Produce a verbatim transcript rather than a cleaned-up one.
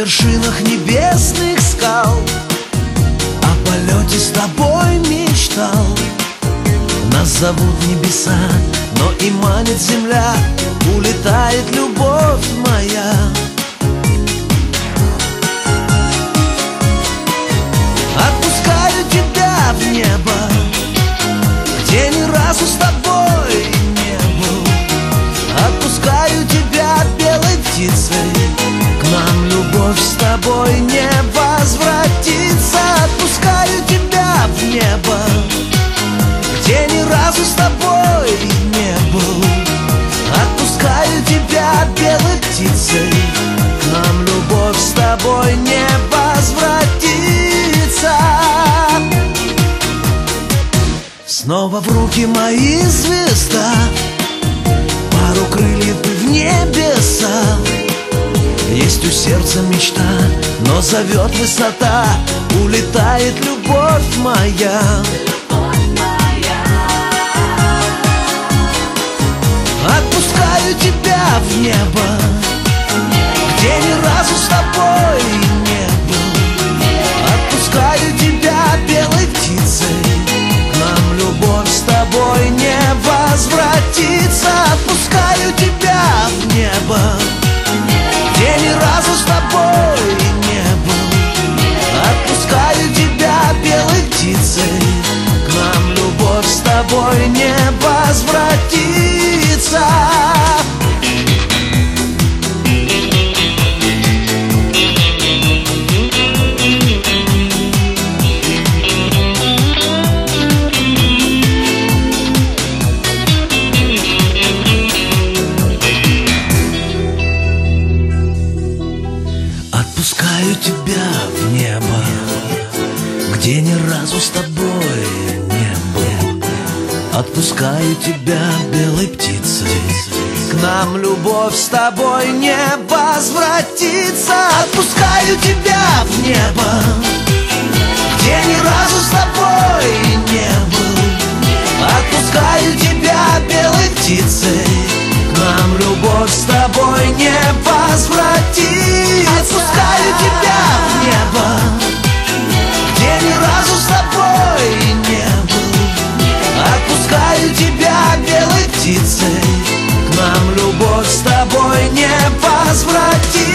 вершинах небесных скал о полете с тобой мечтал. Нас зовут небеса, но и манит земля, улетает любовь моя. Отпускаю тебя в небо, где ни разу с тобой не был. Отпускаю тебя белой птицей, к нам любовь с тобой не возвратится. Отпускаю тебя в небо, где ни разу с тобой не был. Отпускаю тебя белой птицей, к нам любовь с тобой не возвратится. Снова в руки мои звезда, пару крыльев в небеса. Есть у сердца мечта, но зовет высота, улетает любовь моя. Отпускаю тебя в небо, где ни разу с тобой не был. Отпускаю тебя белой птицей, к нам любовь с тобой не возвратится. Отпускаю тебя в небо, где ни разу с тобой не был. Отпускаю тебя белой птицей, к нам любовь с тобой не возвратится. Отпускаю тебя в небо, где ни разу с тобой не был. Отпускаю тебя белой птицей, к нам любовь с тобой не возвратится. Отпускаю тебя в небо, где ни разу с тобой не был. Отпускаю тебя белой птицей, к нам любовь с тобой не возвратится. Отпускаю тебя в небо, где ни разу с тобой не был. Отпускаю тебя белой птицей, к нам любовь с тобой не возвратится.